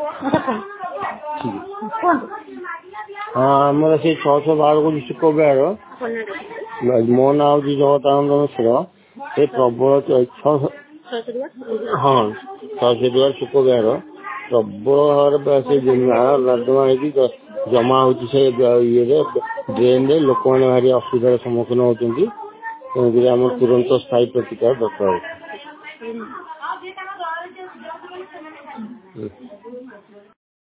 हाँ आमर से 612 को शुक्र बिहार मो ना हूँ जगतानंद मिश्र से प्रबल हाँ 612 शुक्र बिहार प्रबल भाव से नर्दमा जमा हो ये ड्रेन रे लोक मैंने भारी असुविधार सम्मुखीन होती तेणुक तुरंत स्थायी प्रतिकार दरकार।